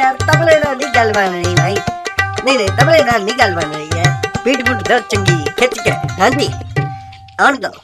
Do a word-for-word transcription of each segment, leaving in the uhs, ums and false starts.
यार तबले नाल नहीं गल बन रही भाई। नहीं नहीं तबले नाल नहीं गल बन रही है। बीट बूट दो चंगी खिच के। हाँ जी आन दो।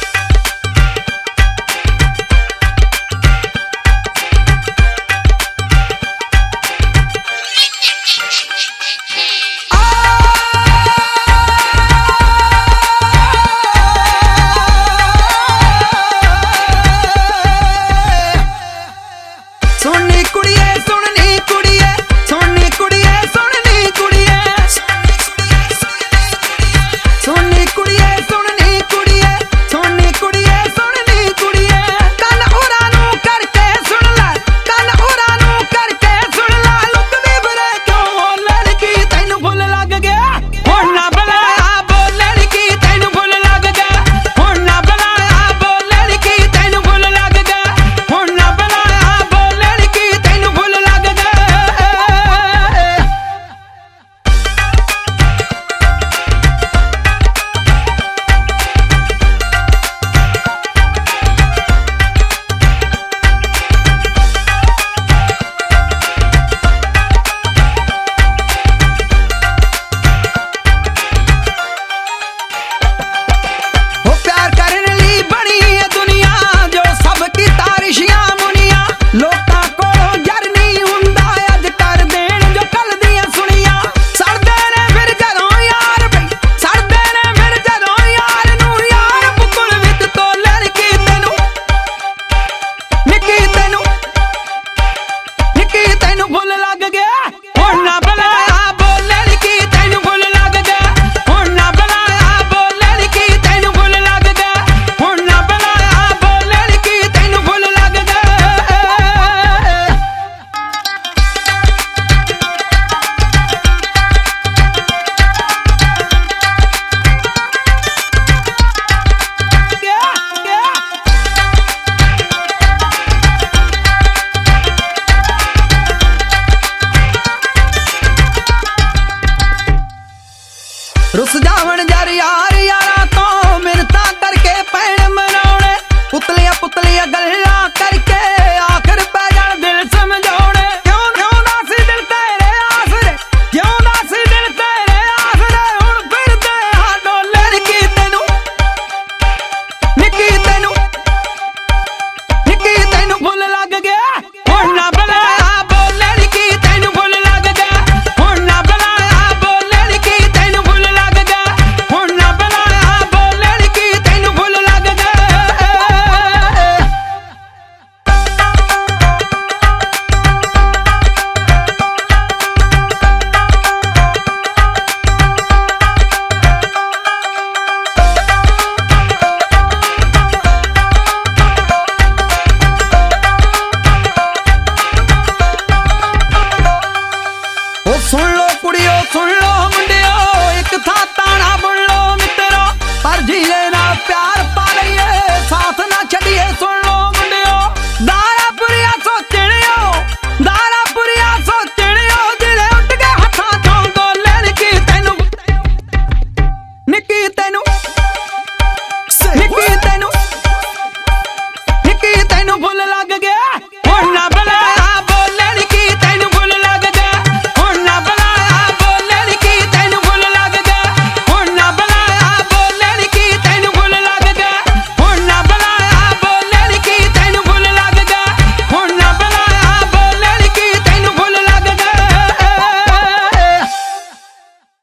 रुस जावन जर यार यारा तो मिन्नता करके पैण मनाउणे पुतलियां पुतलियां गल्लां करके आखिर पै जाण दिल समझाउणे क्यों क्यों दस दिल तेरे आसरे क्यों दस दिल तेरे आसरे हुण फिरदे आ डोले निक्की तैनू निक्की तैनू निक्की तैनू फुल लग गया हुण ना बुलाया बोले निक्की तैनू फुल लग गया हुण ना बुलाया बोले निक्की तैनू फुल लग गया हुण ना बुलाया बोले निक्की तैनू फुल लग गया। ओ सुन लो कुड़ियो सुन लो मुंडियो एक था ताना बुन लो मित्रो पर जीए ना प्यार पा लईए साथ ना छड़िए सुन लो मुंडियो दारा पुरिया सोचणियो दारा पुरिया सोचणियो जिले उठ के हथा चों डोले निक्की तैनू निक्की तैनू निक्की तैनू निक्की तैनू फुल लग